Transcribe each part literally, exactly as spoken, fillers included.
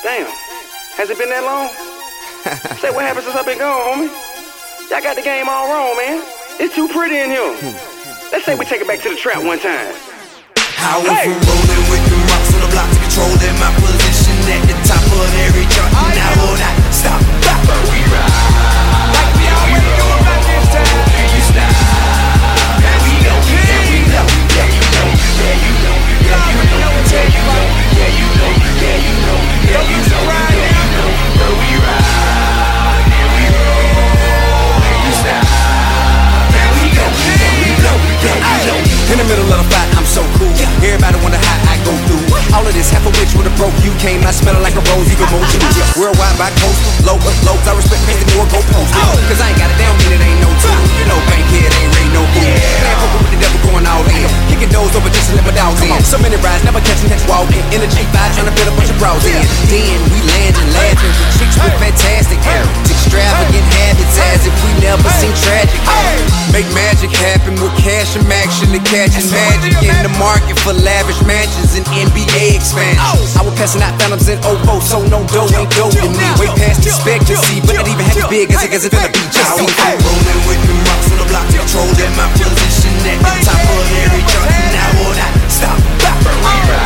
Damn. Has it been that long? Say what happened since I've been gone, homie? Y'all got the game all wrong, man. It's too pretty in here. Let's say we take it back to the trap one time. I went hey. from rolling with the rocks on the block to controlling my position at the top of every chart. Oh, yeah. Now will not stop. But we ride. Like we always do about this time. Can you stop? There we go. There we go. Yeah, you know. Yeah, you know. Yeah, you know. Yeah, you know. Yeah, you know. Yeah, you know. Yeah, you know. Yeah, you know. But we ride. Here we roll. Can you stop? There we go. There we go. Yeah, you know. In the middle of the fight, I'm so cool. Everybody wonder how I go through all of this. Half of which would have broke you. Came out smelling like a rose, even more too. Worldwide by coast, local, lopes. I respect Christy Moore, go post it. Cause I ain't got it down, mean it ain't no two. You know, bankhead ain't rain no fool. Playing poker with the devil going all in. Kicking doors over just to let my dogs in. So many rides, never catching catch walking. In a G five, trying to fit a bunch of bras in. Then we landing laughing with chicks with fantastic hair. Extravagant habits as if we never seen tragic. Make magic happen with cash and actually catching magic in the market for lavish mansions and N B A expansions. I was passing out phantoms in oh four, so no dough ain't dough to me. Way past expectancy, but not even half as big as it as it finna be. Just see me rolling with the rocks on the block, controlling my position at the top of every chart. Now will not stop. We ride,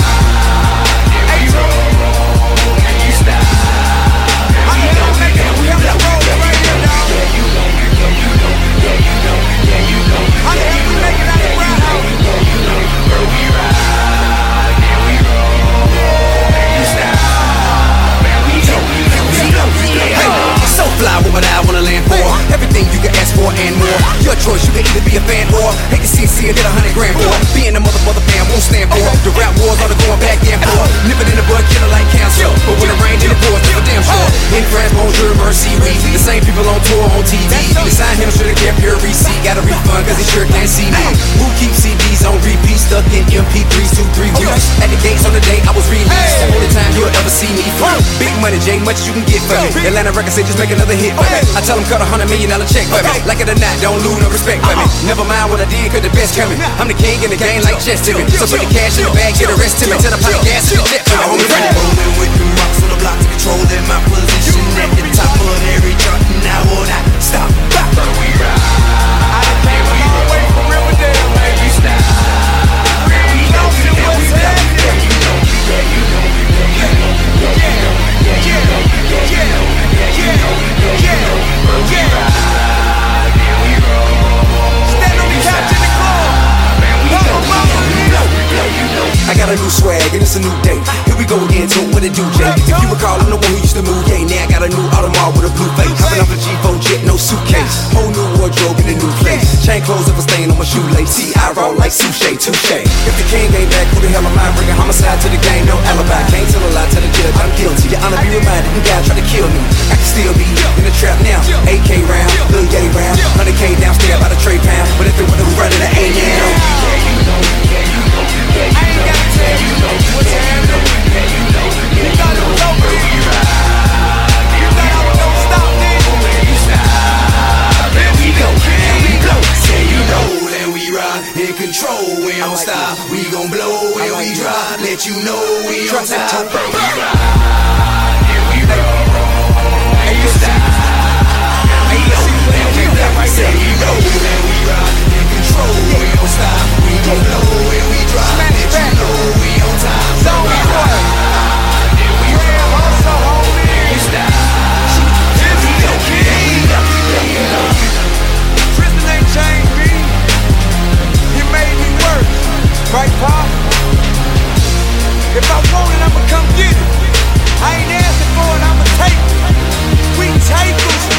here we roll. Can you stop? We know, we know, we know, yeah you know, yeah you know, yeah you know, yeah you know, yeah you know, yeah you know, yeah you know, where we ride, here we roll. Can you stop? Man, we know, we know, we know, yeah you know. So fly, what would I wanna land for? Everything you can ask for and more. Your choice, you can either be a fan or hate to see it, see it, get a hundred grand for. Being a mother, mother fan won't stand for. The rap wars are the going back and forth. Nip it in the bud, killer like cancer. But when it rains in the forest, it's for damn sure. In France, bonjour, mercy, we the same people on tour on T V. They signed him, should've kept your receipt. Got a refund, cause he sure can't see me. Who keeps C Ds on repeat, stuck in M P threes, two, three weeks. At the gates on the day I was released. The only time you'll ever see me free. Big money, J, much you can get for me. Atlanta records say just make another hit for me. I tell them cut a hundred million dollar check for me. Like it or not, don't lose no respect for me. Never mind what I did, cause the best coming. I'm the king in the game like chess to me. So put the cash in the bag, get the rest to me. Tell the put the gas in the jet for me, homie. Rolling with the rocks on the block to controlling my position at the top of every chart. Now will not stop. But we ride. I done came a long way from Riverdale, man. You stop. Here we go, here we go. Yeah, you know, yeah, you know, yeah, you know, yeah, you know, yeah, you know, yeah, you know, yeah, you know, yeah, you know, but we ride. Here we roll. Stand on the couch in the club. Man, we go, you know, yeah, you know. I got a new swag and it's a new day. Here we go again, so what it do, Jay? If you recall, I'm the one who used to move, yeah. Now I got a new Audemars with a blue face. Hopping off a G four jet, no suitcase. Whole new wardrobe in a new place. Chain clothes up a stain on my shoelace. See, I roll like Sushi, touche. If the king ain't back, who the hell am I? Bringing homicide to the game, no alibi. Can't tell a lie to the judge, I'm guilty. Your honor be reminded, you guys try to kill me. I can still be in the trap now. A K round, Lil Yay round. one hundred K downstairs by the trade pound. But if it wasn't who running the A M, yeah, you know, yeah, you know, yeah, you know. Yeah, you know, what's happening? Yeah, you know, yeah, you know, where we ride. Here we go. Don't stop, nigga. Where you stop? There we go, here we go. Yeah, you know that we ride in control. We don't stop. We gon' blow when we drive. Let you know we on top. Where we ride. Here we roll. Hey, you stop. We know that we ride. Say you know that we ride in control. We don't stop. We gon' blow when we drive. Let you know we on top. So we ride. Here we roll. Hustle, homie. Here you stop. Here we go. Here we go. Here we go. Tristan ain't changed me. He made me work. Right, Pop? If I want it, I'ma come get it. I ain't asking for it, I'ma take it. We take it.